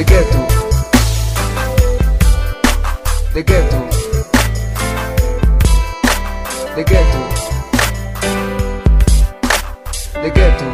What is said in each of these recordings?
ghetto, the ghetto, the ghetto, the ghetto,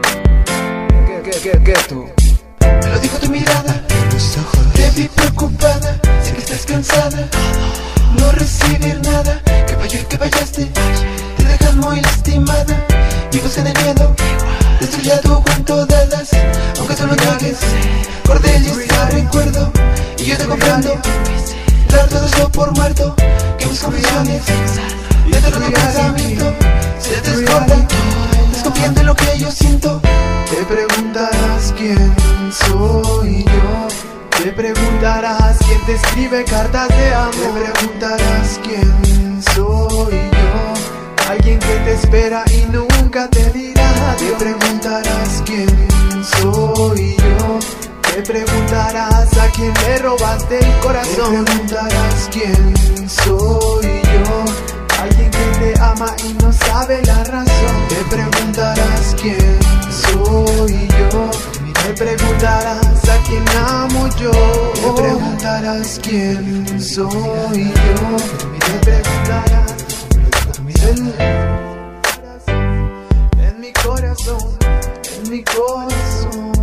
ghetto. Me lo dijo tu mirada, Tus ojos, te vi preocupada, sé que estás cansada, no recibir nada, que falló y que fallaste, te dejan muy lastimada, vivos en el miedo, destruya tu cuento de hadas, aunque tú lo niegues, Cordelia recuerdo, y yo te comprendo, dar todo eso por muerto, que mis confesiones, dentro de mi pensamiento, se desbordan, desconfiando en lo que yo siento. Te preguntarás quién soy yo. Te preguntarás quién te escribe cartas de amor. Te preguntarás quién soy yo. Alguien que te espera y nunca te dirá. Te preguntarás quién soy yo. Te preguntarás a quién le robaste el corazón. Te preguntarás quién soy yo. Alguien que te ama y no sabe la razón. Te preguntarás quién soy yo. Te preguntarás a quién amo yo. Te preguntarás quién soy yo. Te preguntarás en mi corazón, en mi corazón.